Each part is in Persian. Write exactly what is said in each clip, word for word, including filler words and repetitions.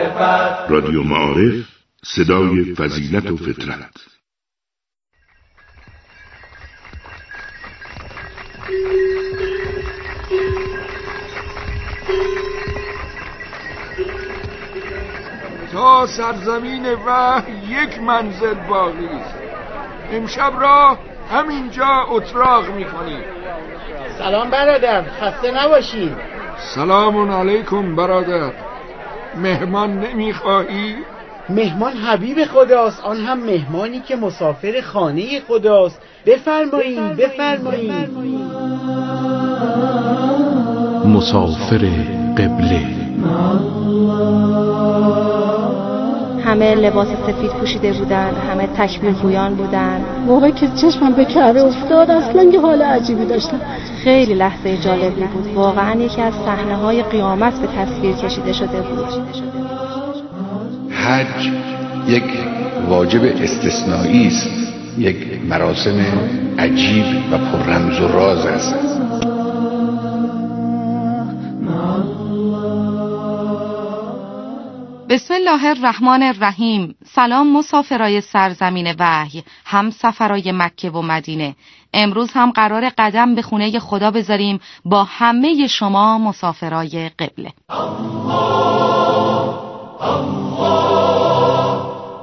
معرفت. رادیو معارف، صدای فضیلت و فطرت. تا سرزمین وحی یک منزل باقی است. امشب را همینجا اتراق میکنیم. سلام برادر، خسته نباشی. سلام علیکم برادر. مهمان نمیخواهی؟ مهمان حبیب خداست، آن هم مهمانی که مسافر خانه خداست. بفرمایید بفرمایید. مسافر قبله. همه لباس سفید پوشیده بودن، همه تکبیر گویان بودن. موقعی که چشمم به کعبه افتاد اصلا یه حال عجیبی داشتم. خیلی لحظه جالبی بود، واقعا یکی از صحنه‌های قیامت به تصویر کشیده شده بود. حج یک واجب استثنایی است، یک مراسم عجیب و پر رمز و راز است. بسم الله الرحمن الرحیم. سلام مسافرای سرزمین وحی، هم سفرای مکه و مدینه. امروز هم قرار قدم به خونه خدا بذاریم با همه شما مسافرای قبله. الله الله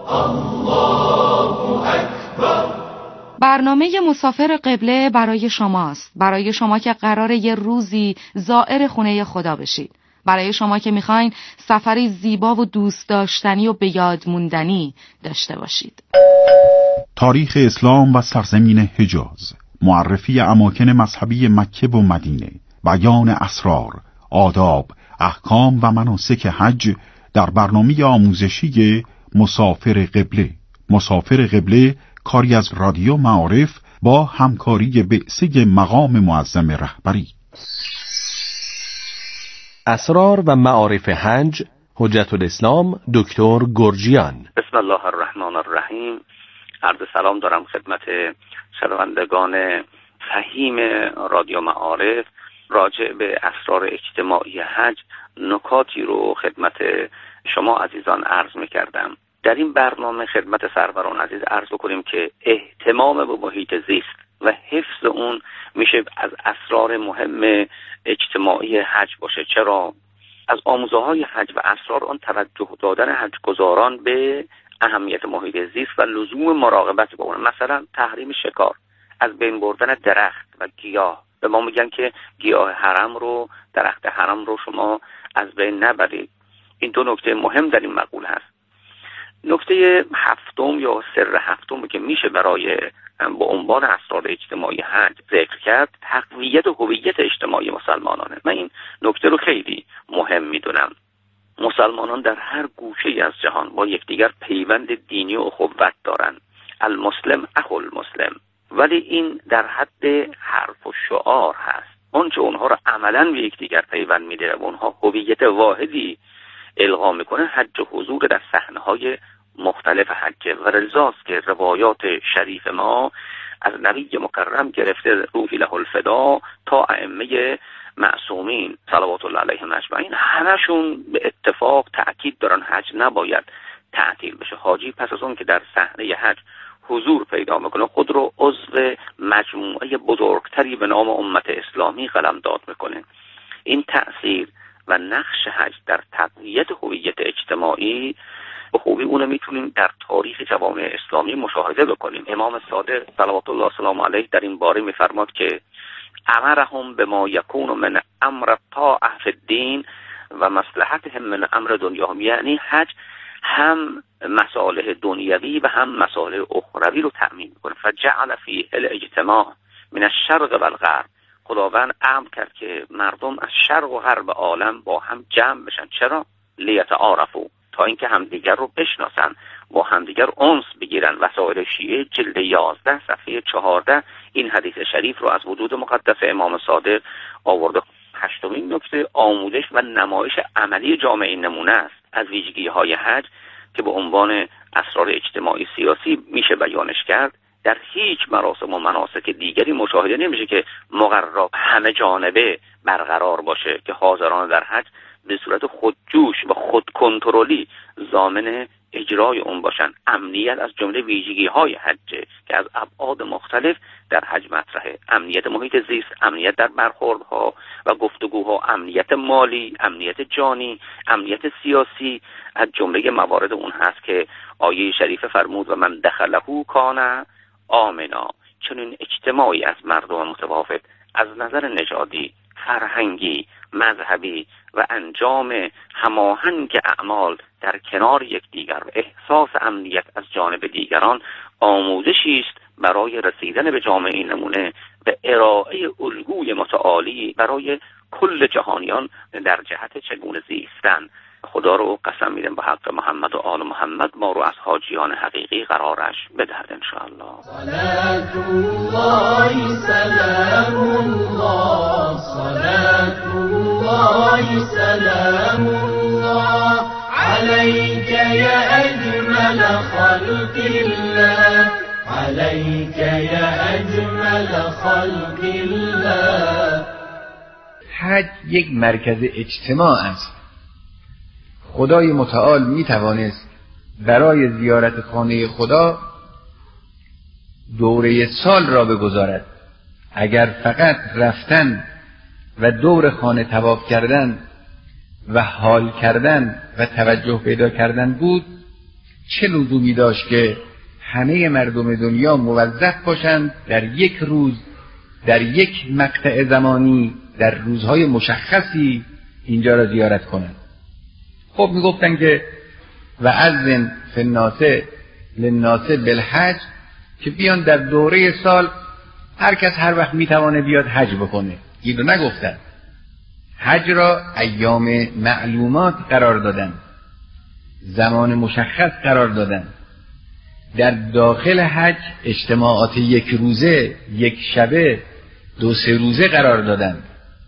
الله اکبر. برنامه مسافر قبله برای شماست، برای شما که قراره یه روزی زائر خونه خدا بشید، برای شما که میخواین سفری زیبا و دوست داشتنی و به یاد موندنی داشته باشید. تاریخ اسلام و سرزمین حجاز، معرفی اماکن مذهبی مکه و مدینه، بیان اسرار، آداب، احکام و مناسک حج در برنامه آموزشی مسافر قبله. مسافر قبله کاری از رادیو معارف با همکاری بعثه مقام معظم رهبری. اسرار و معارف حج، حجت الاسلام دکتر گرجیان. بسم الله الرحمن الرحیم. عرض سلام دارم خدمت شنوندگان فهیم رادیو معارف. راجع به اسرار اجتماعی حج نکاتی رو خدمت شما عزیزان عرض می‌کردم. در این برنامه خدمت سروران عزیز عرض کنیم که اهتمام به محیط زیست و حفظ اون میشه از اسرار مهم اجتماعی حج باشه. چرا؟ از آموزه‌های حج و اسرار آن توجه دادن حج‌گزاران به اهمیت محیط زیست و لزوم مراقبت با اون. مثلا تحریم شکار، از بین بردن درخت و گیاه. به ما میگن که گیاه حرم رو، درخت حرم رو شما از بین نبرید. این دو نکته مهم در این مقوله هست. نکته هفتم یا سر هفتم که میشه برای با عنوان اسرار اجتماعی حج ذکر کرد، تقویت هویت اجتماعی مسلمانانه. من این نکته رو خیلی مهم میدونم. مسلمانان در هر گوشه از جهان با یکدیگر پیوند دینی و اخوت دارن. المسلم اخو المسلم. ولی این در حد حرف و شعار هست. اون چه اونها رو عملاً به یکدیگر پیوند میده و اونها هویت واحدی القا میکنه، حج و حضور در صحنه‌های مختلف حج. و رضاست که روایات شریف ما از نبی مکرم گرفته روحی له الفدا تا ائمه معصومین صلوات الله علیهم اجمعین، همشون به اتفاق تأکید دارن حج نباید تعطیل بشه. حاجی پس از اون که در صحنه حج حضور پیدا میکنه خود رو عضو مجموعه بزرگتری به نام امت اسلامی قلمداد میکنه. این تأثیر و نقش حج در تقویت هویت اجتماعی به خوبی اونو میتونیم در تاریخ جوامع اسلامی مشاهده بکنیم. امام صادق صلوات الله سلام علیه در این باره میفرماد که امرهم بما یکون من امر الطاعه فی الدین و مصلحتهم من امر دنیاهم. یعنی حج هم مصالح دنیوی و هم مصالح اخروی رو تأمین میکنه. فجعل فیه الاجتماع من الشرق و الغرب. خداوند امر کرد که مردم از شرق و غرب عالم با هم جمع بشن. چرا؟ لیتعارفوا، تا اینکه همدیگر رو بشناسن، با همدیگر انس بگیرن. وسائل شیعه جلد یازده صفحه چهارده این حدیث شریف رو از وجود مقدس امام صادق آورده. هشتمین نکته آموزش و نمایش عملی جامعه نمونه است از ویژگی‌های حج که به عنوان اسرار اجتماعی سیاسی میشه بیانش کرد. در هیچ مراسم و مناسک دیگری مشاهده نمیشه که مقررات همه جانبه برقرار باشه که حاضران در حج به صورت خودجوش و خودکنترلی ضامن اجرای اون باشن. امنیت از جمله ویژگی‌های حج که از ابعاد مختلف در حج مطرحه. امنیت محیط زیست، امنیت در برخوردها و گفتگوها، امنیت مالی، امنیت جانی، امنیت سیاسی از جمله موارد اون هست که آیه شریف فرمود و من دخله کان آمنا. چنین اجتماعی از مردم متفاوت از نظر نژادی، فرهنگی، مذهبی و انجام هماهنگ اعمال در کنار یکدیگر و احساس امنیت از جانب دیگران آموزشی است برای رسیدن به جامعه نمونه به ارائه الگوی متعالی برای کل جهانیان در جهت چگونه زیستن. خدا رو قسم میدم به حق محمد و آل محمد ما رو از حاجیان حقیقی قرارش بدهد انشاءالله. صلاة الله سلام الله صلاة الله سلام الله عليك يا أجمل خلق الله عليك يا أجمل خلق الله. حج یک مرکز اجتماع است. خدای متعال می توانست برای زیارت خانه خدا دوره سال را بگذارد. اگر فقط رفتن و دور خانه طواف کردن و حال کردن و توجه پیدا کردن بود، چه لزومی داشت که همه مردم دنیا موظف باشند در یک روز، در یک مقطع زمانی، در روزهای مشخصی اینجا را زیارت کنند؟ خب میگفتن که و اذن فی الناس للناس بالحج، که بیان در دوره سال هر کس هر وقت میتوانه بیاد حج بکنه. این رو نگفتن. حج را ایام معلومات قرار دادن، زمان مشخص قرار دادن. در داخل حج اجتماعات یک روزه، یک شبه، دو سه روزه قرار دادن.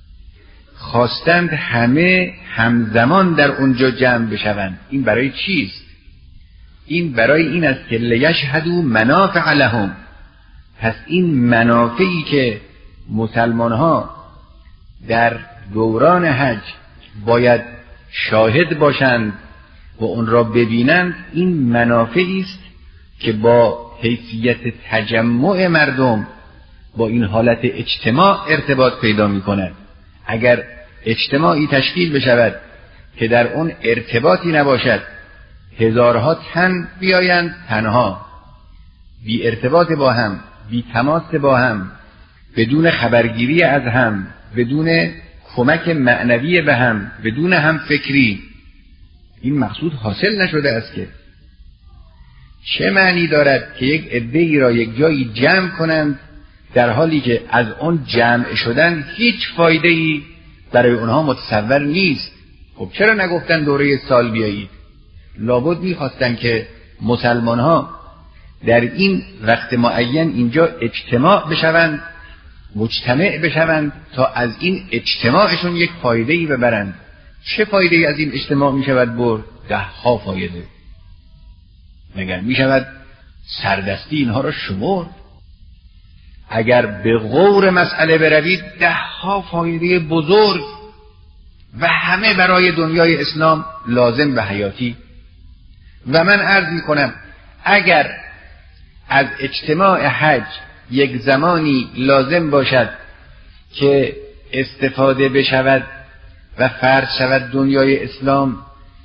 خواستند همه همزمان در اونجا جمع بشوند. این برای چیست؟ این برای این است که لیشهدوا منافع لهم. پس این منافعی که مسلمان ها در دوران حج باید شاهد باشند و اون را ببینند، این منافعی است که با حیثیت تجمع مردم با این حالت اجتماع ارتباط پیدا می کند. اگر اجتماعی تشکیل بشود که در اون ارتباطی نباشد، هزارها تن بیایند تنها، بی ارتباط با هم، بی تماس با هم، بدون خبرگیری از هم، بدون کمک معنوی به هم، بدون هم فکری، این مقصود حاصل نشده است. که چه معنی دارد که یک عده‌ای را یک جایی جمع کنند در حالی که از اون جمع شدن هیچ فایده‌ای برای اونها متصور نیست؟ خب چرا نگفتن دوره سال بیایید؟ لابد می‌خواستن که مسلمان ها در این وقت معین اینجا اجتماع بشوند، مجتمع بشوند تا از این اجتماعشون یک فایده‌ای ببرند. چه فایده‌ای از این اجتماع می‌شود برد؟ ده ها فایده. مگر می‌شود سردستی اینها را شمرد؟ اگر به غور مسئله بروید، ده ها فایده بزرگ و همه برای دنیای اسلام لازم و حیاتی. و من عرض می کنم اگر از اجتماع حج یک زمانی لازم باشد که استفاده بشود و فرض شود دنیای اسلام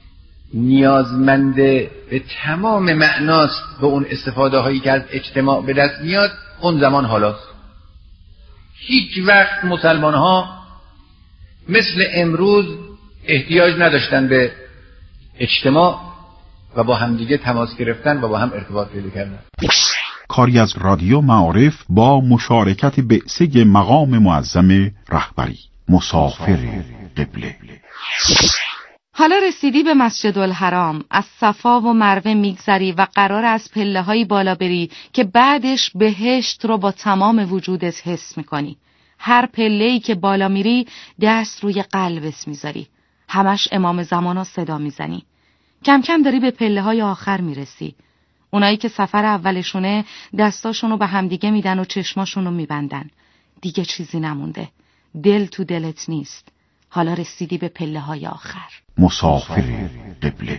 نیازمند به تمام معناست به اون استفاده هایی که از اجتماع به دست میاد، اون زمان حالاست. هیچ وقت مسلمان ها مثل امروز احتیاج نداشتن به اجتماع و با همدیگه تماس گرفتن و با هم ارتباط پیدا کردن. کاری از رادیو معارف با مشارکت بعثه مقام معظم رهبری مسافر قبله. حالا رسیدی به مسجد الحرام، از صفا و مروه میگذری و قرار از پله های بالا بری که بعدش بهشت رو با تمام وجودت حس میکنی. هر پله‌ای که بالا میری دست روی قلبت میذاری، همش امام زمانو صدا میزنی. کم کم داری به پله های آخر میرسی. اونایی که سفر اولشونه دستاشونو به همدیگه میدن و چشماشونو میبندن. دیگه چیزی نمونده، دل تو دلت نیست. حالا رسیدی به پله های آخر. مسافر قبله.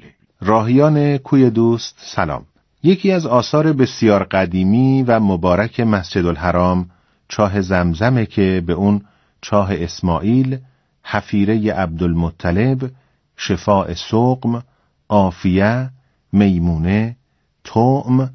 راهیان کوی دوست سلام. یکی از آثار بسیار قدیمی و مبارک مسجد الحرام چاه زمزمه که به اون چاه اسماعیل، حفیره عبدالمطلب، شفاء سقم، عافیه، میمونه، طعم،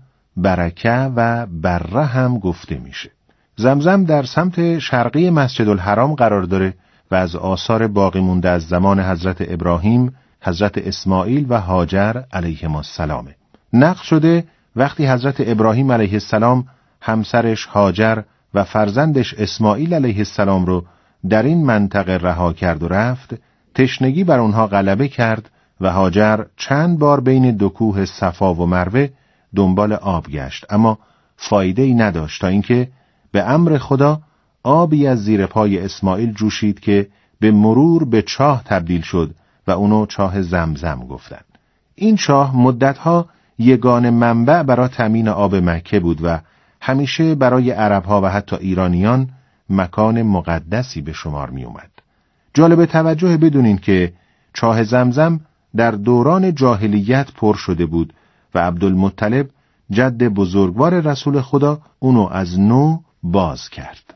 برکه و بره هم گفته میشه. زمزم در سمت شرقی مسجد الحرام قرار داره و از آثار باقی مونده از زمان حضرت ابراهیم، حضرت اسماعیل و هاجر علیهم السلام. نقل شده وقتی حضرت ابراهیم علیه السلام همسرش هاجر و فرزندش اسماعیل علیه السلام رو در این منطقه رها کرد و رفت، تشنگی بر اونها غلبه کرد و هاجر چند بار بین دو کوه صفا و مروه دنبال آب گشت، اما فایده‌ای نداشت تا اینکه به امر خدا آبی از زیر پای اسماعیل جوشید که به مرور به چاه تبدیل شد و اونو چاه زمزم گفتن. این چاه مدتها یگانه منبع برای تامین آب مکه بود و همیشه برای عربها و حتی ایرانیان مکان مقدسی به شمار می اومد. جالب توجه بدونین که چاه زمزم در دوران جاهلیت پر شده بود و عبدالمطلب جد بزرگوار رسول خدا اونو از نو باز کرد.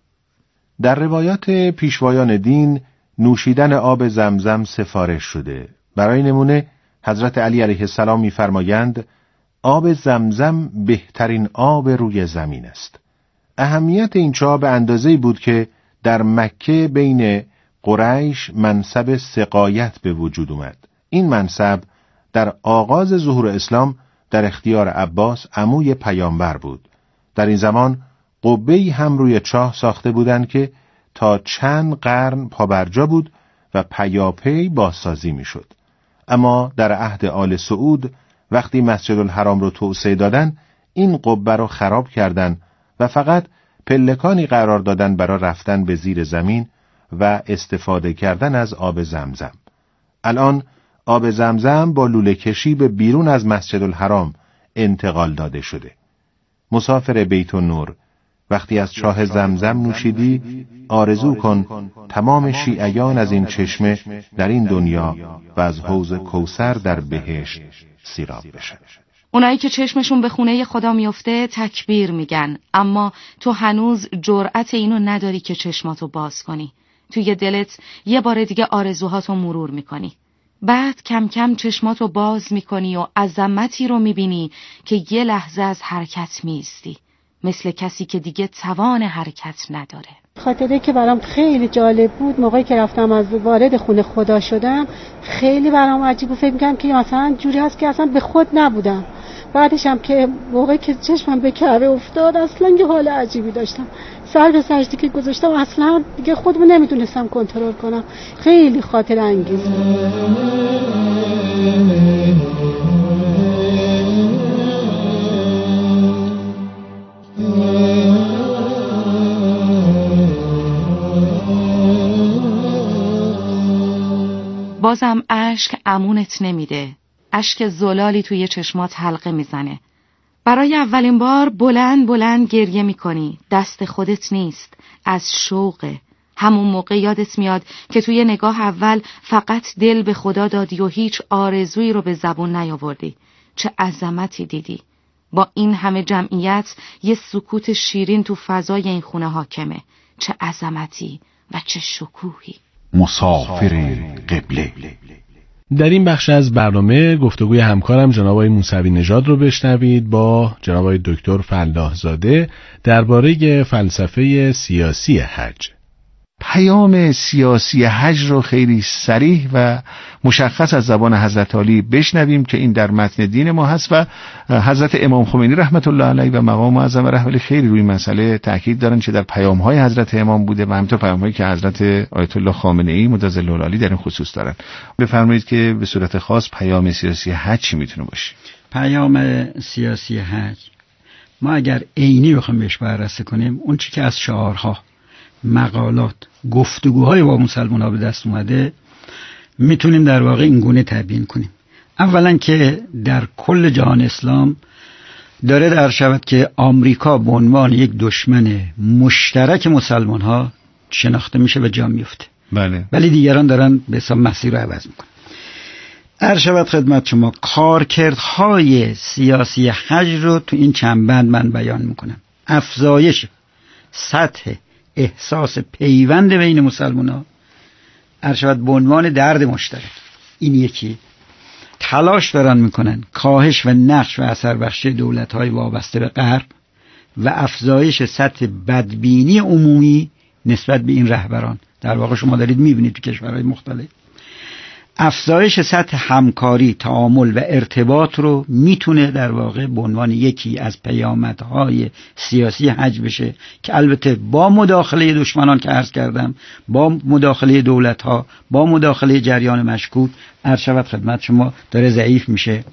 در روایات پیشوایان دین نوشیدن آب زمزم سفارش شده. برای نمونه حضرت علی علیه السلام می‌فرمایند آب زمزم بهترین آب روی زمین است. اهمیت این چاه به اندازه‌ای بود که در مکه بین قریش منصب سقایت به وجود اومد. این منصب در آغاز ظهور اسلام در اختیار عباس عموی پیامبر بود. در این زمان قبه‌ای هم روی چاه ساخته بودند که تا چند قرن پابرجا بود و پیاپی بازسازی میشد. اما در عهد آل سعود وقتی مسجد الحرام رو توسعه دادن، این قبه رو خراب کردن و فقط پلکانی قرار دادن برای رفتن به زیر زمین و استفاده کردن از آب زمزم. الان آب زمزم با لوله کشی به بیرون از مسجد الحرام انتقال داده شده. مسافر بیت النور، وقتی از چاه زمزم نوشیدی آرزو کن تمام شیعیان از این چشمه در این دنیا و از حوض کوثر در بهشت سیراب بشن. اونایی که چشمشون به خونه خدا میفته تکبیر میگن، اما تو هنوز جرأت اینو نداری که چشماتو باز کنی. توی دلت یه بار دیگه آرزوهاتو مرور میکنی. بعد کم کم چشماتو باز میکنی و عظمتی رو میبینی که یه لحظه از حرکت میستی، مثل کسی که دیگه توان حرکت نداره. خاطره که برام خیلی جالب بود موقعی که رفتم از وارد خونه خدا شدم، خیلی برام عجیب و فکر می‌کردم که مثلا جوری هست که اصلا به خود نبودم. بعدش هم که موقعی که چشمم به کعبه افتاد اصلا یه حال عجیبی داشتم. سر به سجدی که گذاشتم اصلا دیگه خودمو نمیتونستم کنترل کنم. خیلی خاطره انگیز بود. بازم اشک امونت نمیده. اشک زلالی توی چشمات حلقه میزنه. برای اولین بار بلند بلند گریه میکنی. دست خودت نیست، از شوقه. همون موقع یادت میاد که توی نگاه اول فقط دل به خدا دادی و هیچ آرزویی رو به زبون نیاوردی. چه عظمتی دیدی. با این همه جمعیت یه سکوت شیرین تو فضای این خونه حاکمه. چه عظمتی و چه شکوهی. مسافر قبله. در این بخش از برنامه گفتگوی همکارم جناب آقای موسوی نژاد رو بشنوید با جناب آقای دکتر فلاح زاده درباره فلسفه سیاسی حج. پیام سیاسی حج رو خیلی صریح و مشخص از زبان حضرت علی بشنویم که این در متن دین ما هست و حضرت امام خمینی رحمت الله علیه و مقام معظم رهبری خیلی روی مسئله تاکید دارن چه در پیام‌های حضرت امام بوده و همینطور پیام‌هایی که حضرت آیت الله خامنه‌ای متظل العالی در این خصوص دارن. بفرمایید که به صورت خاص پیام سیاسی حج چی میتونه باشه؟ پیام سیاسی حج ما اگر عینی بخوایم بهش بررسی کنیم، اون چیزی که از شعارها، مقالات، گفتگوهای با مسلمان‌ها به دست اومده میتونیم در واقع این گونه تبیین کنیم. اولا که در کل جهان اسلام داره در شود که آمریکا به عنوان یک دشمن مشترک مسلمان‌ها شناخته میشه و جا میفته. بله. ولی دیگران دارن به حساب مسیر رو عوض میکنن. عرض شود خدمت شما کارکردهای سیاسی حج رو تو این چند بند من بیان میکنم. افزایش سطح احساس پیوند بین مسلمان‌ها، عرض شود به عنوان درد مشترک، این یکی. تلاش دارن میکنن کاهش و نقش و اثر بخشی دولت‌های وابسته به غرب و افزایش سطح بدبینی عمومی نسبت به این رهبران. در واقع شما دارید میبینید تو کشورهای مختلف افزایش سطح همکاری، تعامل و ارتباط رو میتونه در واقع به عنوان یکی از پیامدهای سیاسی حج بشه که البته با مداخله دشمنان که عرض کردم، با مداخله دولت‌ها، با مداخله جریان مشکوک، عرض شود خدمت شما داره ضعیف میشه.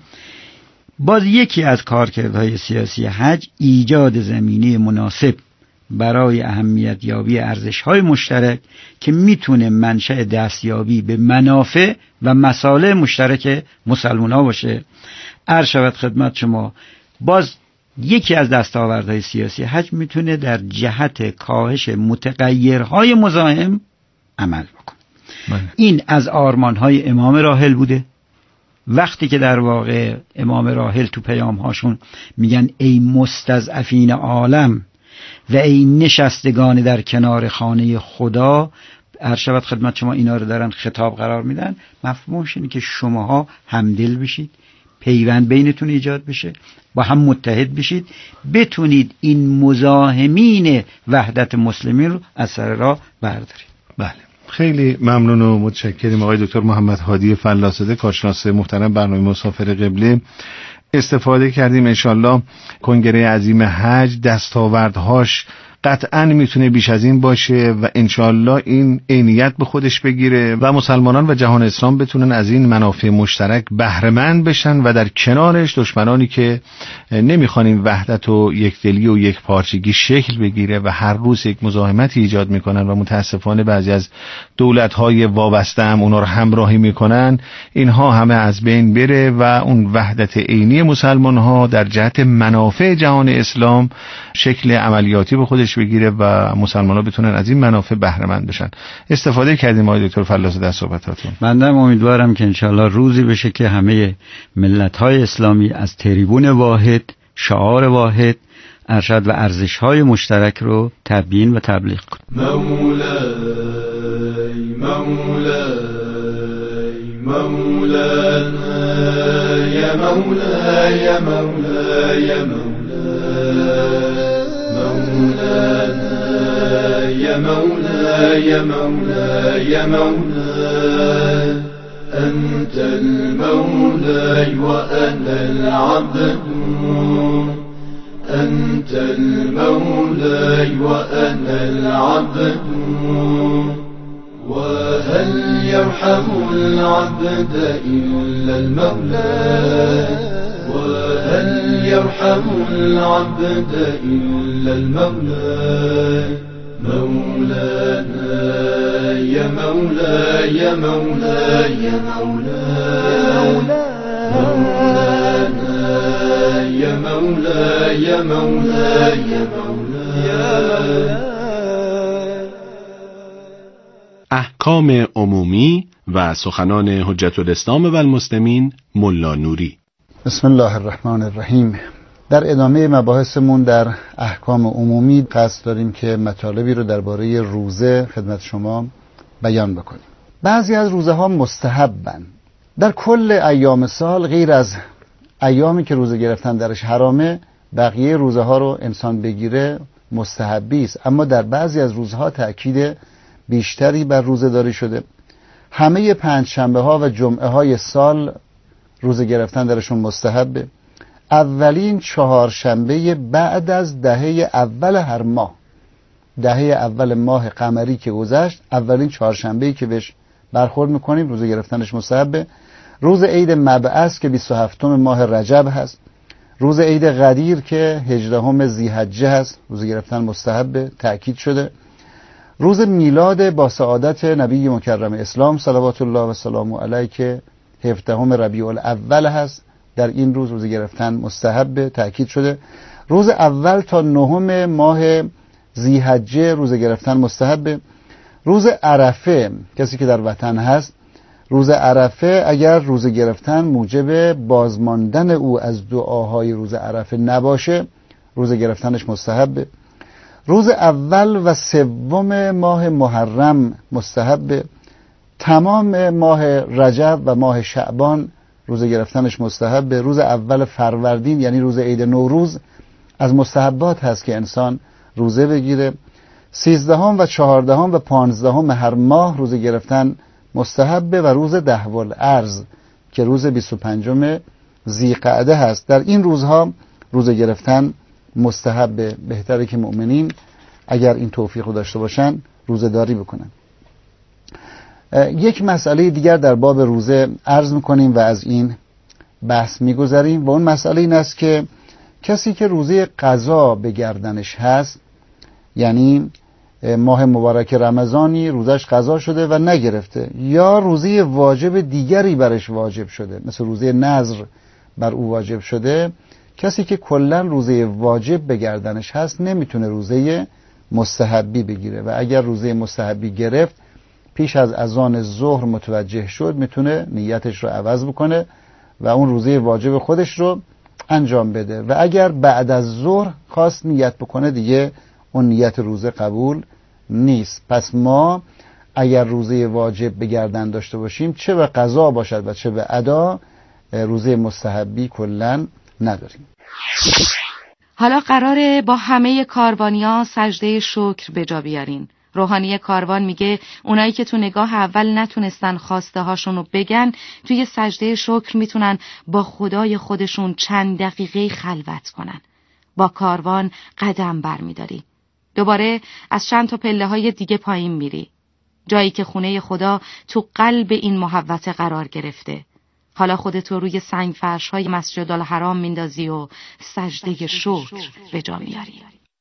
باز یکی از کارکردهای سیاسی حج ایجاد زمینه مناسب برای اهمیت یابی ارزش‌های مشترک که میتونه منشأ دستیابی به منافع و مصالح مشترک مسلمان‌ها باشه. عرض شود خدمت شما باز یکی از دستاوردهای سیاسی حج میتونه در جهت کاهش متغیرهای مزاحم عمل بکنه. من. این از آرمان‌های امام راحل بوده. وقتی که در واقع امام راحل تو پیام‌هاشون میگن ای مستضعفین عالم و ای نشستگان در کنار خانه خدا، عرض شود خدمت شما اینا رو دارن خطاب قرار میدن. مفهومش اینه که شماها همدل بشید، پیوند بینتون ایجاد بشه، با هم متحد بشید، بتونید این مزاحمین وحدت مسلمین رو از سر راه بردارید. بله، خیلی ممنون و متشکریم آقای دکتر محمد هادی فلاسزاده، کارشناس محترم برنامه مسافر قبله. استفاده کردیم. انشالله کنگره عظیم حج دستاوردهاش قطعاً میتونه بیش از این باشه و انشالله این عینیت به خودش بگیره و مسلمانان و جهان اسلام بتونن از این منافع مشترک بهره‌مند بشن و در کنارش دشمنانی که نمیخوان این وحدت و یکدلی و یک پارچگی شکل بگیره و هر روز یک مزاحمتی ایجاد میکنن و متاسفانه بعضی از دولت‌های وابسته هم اونا رو همراهی میکنن، اینها همه از بین بره و اون وحدت عینی مسلمان‌ها در جهت منافع جهان اسلام شکل عملیاتی به خودش بگیره و مسلمان‌ها بتونن از این منافع بهره مند بشن. استفاده کردیم آقای دکتر فلاسزاده از صحبتاتون. بنده امیدوارم که انشالله روزی بشه که همه ملت‌های اسلامی از تریبون واحد، شعار واحد، ارشد و ارزش‌های مشترک رو تبیین و تبلیغ کنن. مولاي مولاي مولانا يا مولاي يا مولاي يا مولانا يا مولاي يا مولاي يا مولاي أنت المولاي وأنا العبد أنت المولاي وأنا العبد وهل يرحم العبد إلا المولى وهل يرحم العبد إلا المولى مولانا يا مولاي يا مولاي يا مولاي مولانا يا مولاي يا مولاي يا مولاي. احکام عمومی و سخنان حجت الاسلام و المسلمین ملا نوری. بسم الله الرحمن الرحیم. در ادامه مباحثمون در احکام عمومی قصد داریم که مطالبی رو درباره روزه خدمت شما بیان بکنیم. بعضی از روزه ها مستحبن. در کل ایام سال غیر از ایامی که روزه گرفتن درش حرامه، بقیه روزه ها رو انسان بگیره مستحبی است، اما در بعضی از روزها تأکید بیشتری بر روزه داری شده. همه پنج شنبه ها و جمعه های سال روزه گرفتن درشون مستحبه. اولین چهارشنبه بعد از دهه اول هر ماه، دهه اول ماه قمری که گذشت، اولین چهارشنبه‌ای که بهش برخورد میکنیم روزه گرفتنش مستحبه. روز عید مبعث که بیست و هفتم ماه رجب هست، روز عید غدیر که هجدهم ذی‌حجه هست، روزه گرفتن مستحبه، تأکید شده. روز میلاد با سعادت نبی مکرم اسلام صلوات الله و سلامه علیه که هفدهم ربیع الاول هست، در این روز روزه گرفتن مستحب، تأکید شده. روز اول تا نهم ماه ذی‌حجه روزه گرفتن مستحب. روز عرفه، کسی که در وطن هست، روز عرفه اگر روزه گرفتن موجب بازماندن او از دعاهای روز عرفه نباشه، روزه گرفتنش مستحبه. روز اول و سوم ماه محرم مستحبه. تمام ماه رجب و ماه شعبان روزه گرفتنش مستحبه. روز اول فروردین یعنی روز عید نوروز از مستحبات هست که انسان روزه بگیره. سیزدهم و چهاردهم و پانزدهم هر ماه روزه گرفتن مستحبه و روز دهوالارض که روز بیست و پنجم ذیقعده هست. در این روزها روزه گرفتن مستحبه. بهتره که مؤمنین اگر این توفیق رو داشته باشن روزه داری بکنن. یک مسئله دیگر در باب روزه عرض میکنیم و از این بحث میگذاریم و اون مسئله این است که کسی که روزه قضا به گردنش هست، یعنی ماه مبارک رمضانی روزش قضا شده و نگرفته، یا روزه واجب دیگری برش واجب شده مثل روزه نذر بر او واجب شده، کسی که کلا روزه واجب به گردنش هست نمیتونه روزه مستحبی بگیره و اگر روزه مستحبی گرفت پیش از اذان ظهر متوجه شد میتونه نیتش رو عوض بکنه و اون روزه واجب خودش رو انجام بده و اگر بعد از ظهر خواست نیت بکنه دیگه اون نیت روزه قبول نیست. پس ما اگر روزه واجب به گردن داشته باشیم، چه به قضا باشد و چه به ادا، روزه مستحبی کلا نداریم. حالا قراره با همه کاروانیا سجده شکر به جا بیارین. روحانی کاروان میگه اونایی که تو نگاه اول نتونستن خواسته هاشون رو بگن، توی سجده شکر میتونن با خدای خودشون چند دقیقه خلوت کنن. با کاروان قدم بر میداری. دوباره از چند تا پله های دیگه پایین میری. جایی که خونه خدا تو قلب این محوطه قرار گرفته. حالا خودتو روی سنگ فرش های مسجد الحرام میندازی و سجده شکر به جا میاری.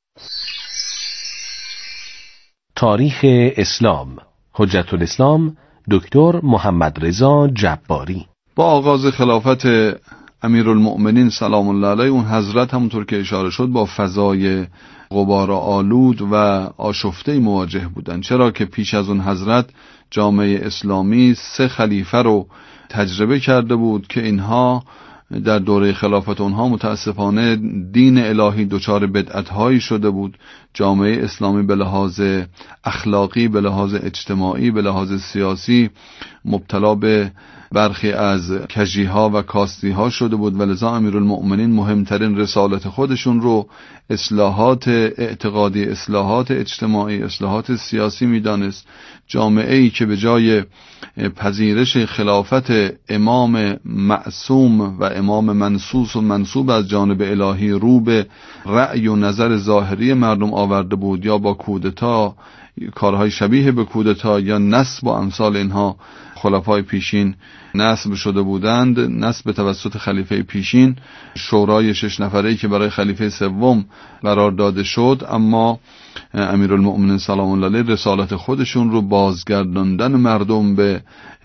تاریخ اسلام، حجت الاسلام دکتر محمد رضا جباری. با آغاز خلافت امیرالمؤمنین سلام الله علیه، اون حضرت همونطور که اشاره شد با فضای غبار آلود و آشفته مواجه بودن، چرا که پیش از اون حضرت جامعه اسلامی سه خلیفه رو تجربه کرده بود که اینها در دوره خلافت اونها متاسفانه دین الهی دچار بدعت‌هایی شده بود. جامعه اسلامی به لحاظ اخلاقی، به لحاظ اجتماعی، به لحاظ سیاسی مبتلا به برخی از کجی‌ها و کاستی‌ها شده بود و لذا امیرالمؤمنین مهمترین رسالت خودشون رو اصلاحات اعتقادی، اصلاحات اجتماعی، اصلاحات سیاسی می‌دانست. جامعه‌ای که به جای پذیرش خلافت امام معصوم و امام منصوص و منصوب از جانب الهی رو به رأی و نظر ظاهری مردم آورده بود یا با کودتا، کارهای شبیه به کودتا یا نصب و امثال اینها خلفای پیشین نصب شده بودند، نصب توسط خلیفه پیشین، شورای شش نفره‌ای که برای خلیفه سوم قرار داده شد، اما امیرالمؤمنین سلام الله علیه رسالت خودشون رو بازگرداندن مردم به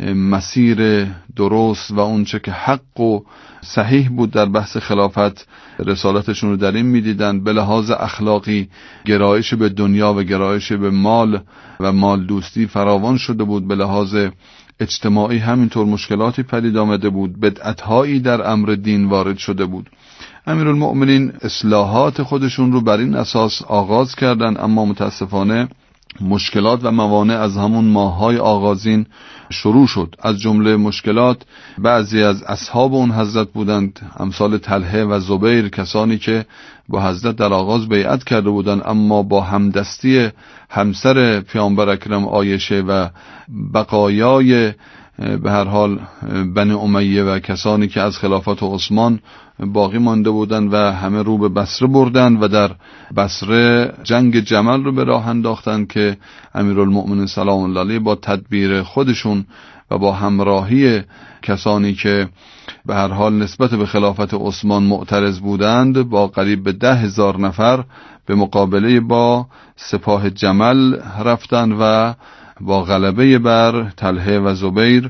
مسیر درست و اونچه که حق و صحیح بود در بحث خلافت رسالتشون رو در این میدیدند. به لحاظ اخلاقی گرایش به دنیا و گرایش به مال و مال دوستی فراوان شده بود، به لحاظ اجتماعی همینطور مشکلاتی پدید آمده بود، بدعت‌هایی در امر دین وارد شده بود. امیرالمؤمنین اصلاحات خودشون رو بر این اساس آغاز کردند، اما متاسفانه مشکلات و موانع از همون ماه‌های آغازین شروع شد. از جمله مشکلات بعضی از اصحاب اون حضرت بودند، امثال طلحه و زبیر، کسانی که با حضرت در آغاز بیعت کرده بودند اما با همدستی همسر پیامبر اکرم عایشه و بقایای به هر حال بنی امیه و کسانی که از خلافت عثمان باقی مانده بودند و همه رو به بصره بردند و در بصره جنگ جمل رو به راه انداختند که امیرالمؤمنین سلام الله علیه با تدبیر خودشون و با همراهی کسانی که به هر حال نسبت به خلافت عثمان معترض بودند با قریب به ده هزار نفر به مقابله با سپاه جمل رفتند و با غلبه بر طلحه و زبیر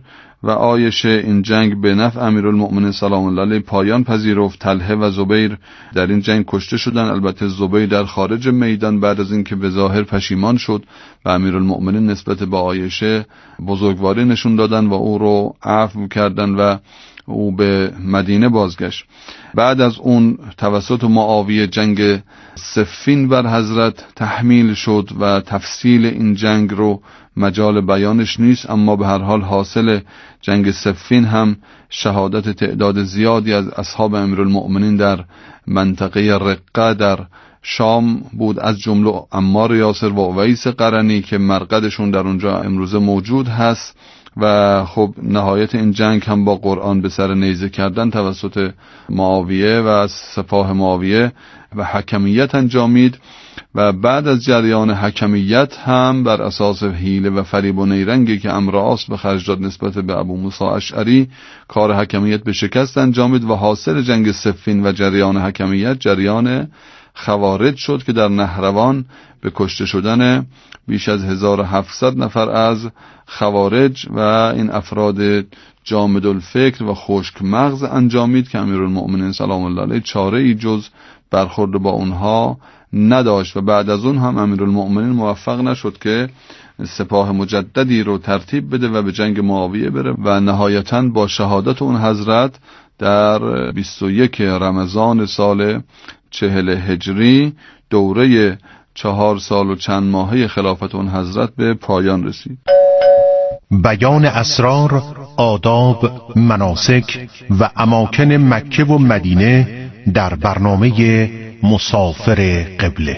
و عایشه این جنگ به نفع امیرالمؤمنین سلام الله علیه پایان پذیرفت. طلحه و زبیر در این جنگ کشته شدند. البته زبیر در خارج میدان بعد از اینکه به ظاهر پشیمان شد و امیرالمؤمنین نسبت به عایشه بزرگواری نشون دادن و او رو عفو کردن و او به مدینه بازگشت. بعد از اون توسط معاویه جنگ صفین بر حضرت تحمیل شد و تفصیل این جنگ رو مجال بیانش نیست، اما به هر حال حاصل جنگ صفین هم شهادت تعداد زیادی از اصحاب امیرالمؤمنین در منطقه رقه در شام بود، از جمله عمار یاسر و اویس قرنی که مرقدشون در اونجا امروزه موجود هست. و خب نهایت این جنگ هم با قرآن به سر نیزه کردن توسط معاویه و از سپاه معاویه و حکمیت انجامید. و بعد از جریان حکمیت هم بر اساس حیله و فریب و نیرنگی که عمرو عاص به خرج داد نسبت به ابو موسی اشعری، کار حکمیت به شکست انجامید و حاصل جنگ صفین و جریان حکمیت جریان خوارج شد که در نهروان به کشته شدن بیش از هزار و هفتصد نفر از خوارج و این افراد جامد الفکر و خشک مغز انجامید که امیرالمؤمنین سلام الله علیه چاره ای جز برخورد با اونها نداشت. و بعد از اون هم امیرالمؤمنین موفق نشد که سپاه مجددی رو ترتیب بده و به جنگ معاویه بره و نهایتاً با شهادت اون حضرت در بیست و یک رمضان سال چهل هجری دوره چهار سال و چند ماهه خلافت اون حضرت به پایان رسید. بیان اسرار، آداب، مناسک و اماکن مکه و مدینه در برنامه مسافر قبله.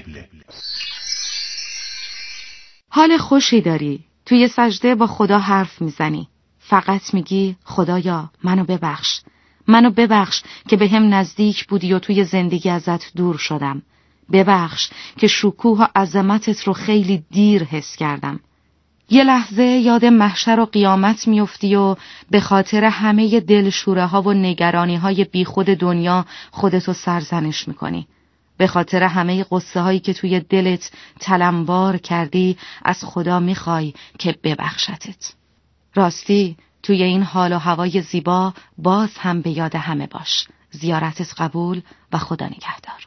حال خوشی داری، توی سجده با خدا حرف میزنی، فقط میگی خدایا منو ببخش، منو ببخش که به هم نزدیک بودی و توی زندگی ازت دور شدم، ببخش که شکوه و عظمتت رو خیلی دیر حس کردم. یه لحظه یاد محشر و قیامت میفتی و به خاطر همه دلشوره ها و نگرانی های بی خود دنیا خودتو سرزنش میکنی. به خاطر همه قصه هایی که توی دلت تلمبار کردی از خدا میخوای که ببخشتت. راستی توی این حال و هوای زیبا باز هم به یاد همه باش. زیارتت قبول و خدا نگهدار.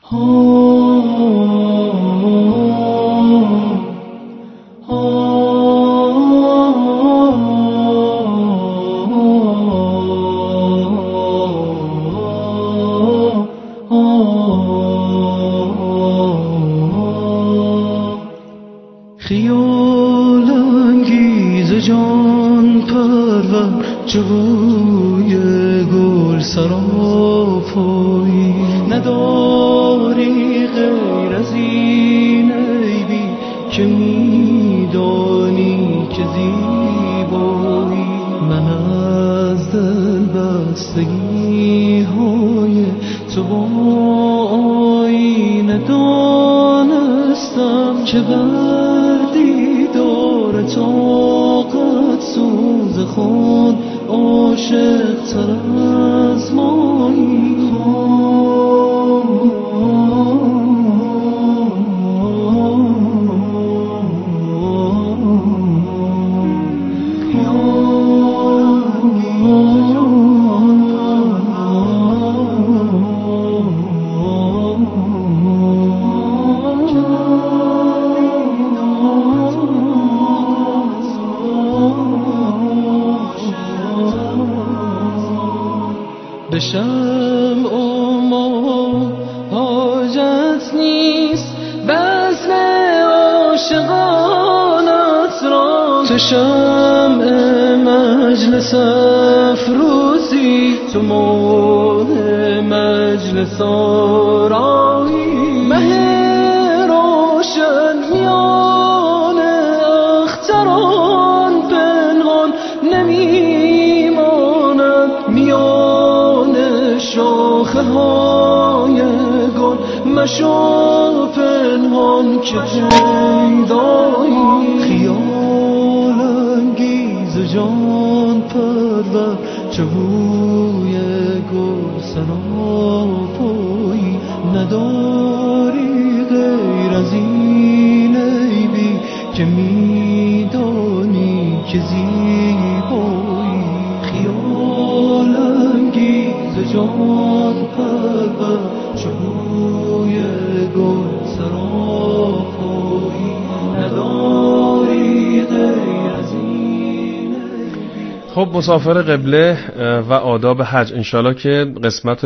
خیال انگیز جان پرور جوی گل سراپایی نداری غیر از این عیبی که میدانی که زیبایی. من از دل بستگی های تو با آینه دانستم که بر دیدار طاقت سوز خود عاشق تر از مایی. بشم اما حاجت نیست بزم عاشقانت را، تو شمع مجلس افروزی، تو ماه مجلس آرایی، مه روشن میان اختران پنهان نمیماند، میان شاخه های گل مشو پنهان که پیدایی. خیال انگیز جان پرور چه بوی گل سراپایی نداری غیر از این عیبی که میدانی که زیبایی. جان پرور چو بوی گل سراپایی نداری غیر از این. خب مسافر قبله و آداب حج، انشالله که قسمت